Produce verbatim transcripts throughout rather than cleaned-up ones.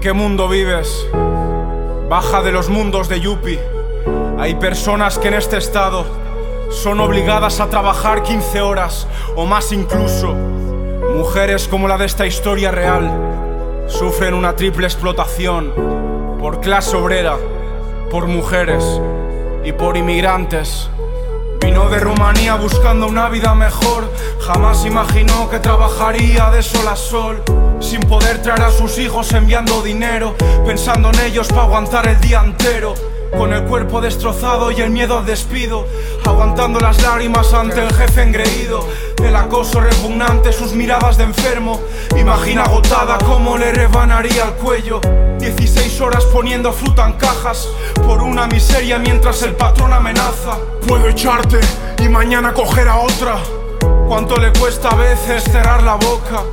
qué mundo vives? Baja de los mundos de Yuppie. Hay personas que en este estado son obligadas a trabajar quince horas o más incluso. Mujeres como la de esta historia real sufren una triple explotación por clase obrera, por mujeres y por inmigrantes. Vino de Rumanía buscando una vida mejor. Jamás imaginó que trabajaría de sol a sol, sin poder traer a sus hijos enviando dinero, pensando en ellos para aguantar el día entero. Con el cuerpo destrozado y el miedo al despido, aguantando las lágrimas ante el jefe engreído. El acoso repugnante, sus miradas de enfermo. Imagina agotada cómo le rebanaría el cuello. Dieciséis horas poniendo fruta en cajas por una miseria mientras el patrón amenaza. Puedo echarte y mañana coger a otra. Cuánto le cuesta a veces cerrar la boca.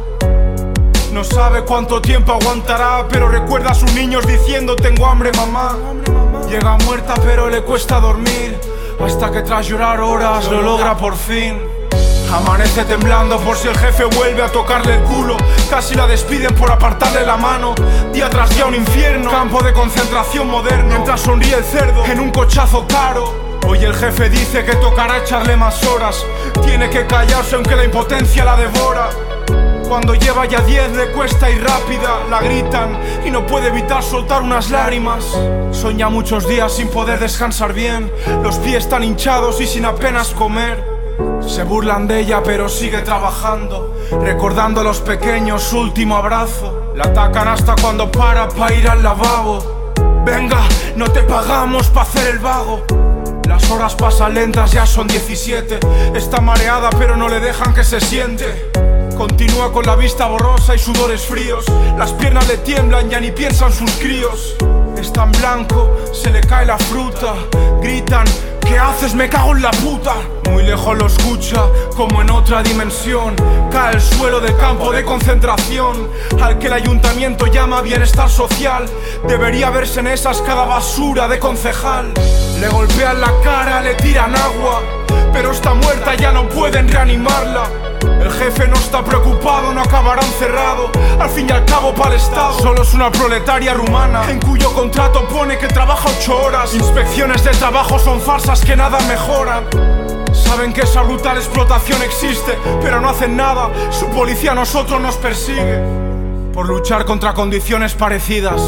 No sabe cuánto tiempo aguantará, pero recuerda a sus niños diciendo: tengo hambre, mamá. Llega muerta pero le cuesta dormir, hasta que tras llorar horas lo logra por fin. Amanece temblando por si el jefe vuelve a tocarle el culo. Casi la despiden por apartarle la mano. Día tras día un infierno, campo de concentración moderno. Mientras sonríe el cerdo en un cochazo caro. Hoy el jefe dice que tocará echarle más horas. Tiene que callarse aunque la impotencia la devora. Cuando lleva ya diez le cuesta ir rápida. La gritan y no puede evitar soltar unas lágrimas. Sueña muchos días sin poder descansar bien. Los pies tan hinchados y sin apenas comer. Se burlan de ella pero sigue trabajando, recordando a los pequeños su último abrazo. La atacan hasta cuando para pa' ir al lavabo. Venga, no te pagamos pa' hacer el vago. Las horas pasan lentas, ya son diecisiete. Está mareada pero no le dejan que se siente. Continúa con la vista borrosa y sudores fríos. Las piernas le tiemblan, ya ni piensan sus críos. Está en blanco, se le cae la fruta. Gritan: ¿qué haces? Me cago en la puta. Muy lejos lo escucha, como en otra dimensión. Cae al suelo del campo de concentración, al que el ayuntamiento llama bienestar social. Debería verse en esas cada basura de concejal. Le golpean la cara, le tiran agua, pero está muerta, ya no pueden reanimarla. El jefe no está preocupado, no acabará encerrado. Al fin y al cabo para el Estado solo es una proletaria rumana, en cuyo contrato pone que trabaja ocho horas. Inspecciones de trabajo son farsas que nada mejoran. Saben que esa brutal explotación existe, pero no hacen nada. Su policía a nosotros nos persigue por luchar contra condiciones parecidas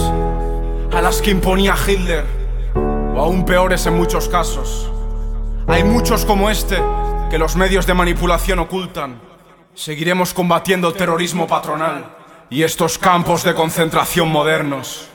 a las que imponía Hitler, o aún peores en muchos casos. Hay muchos como este que los medios de manipulación ocultan. Seguiremos combatiendo el terrorismo patronal y estos campos de concentración modernos.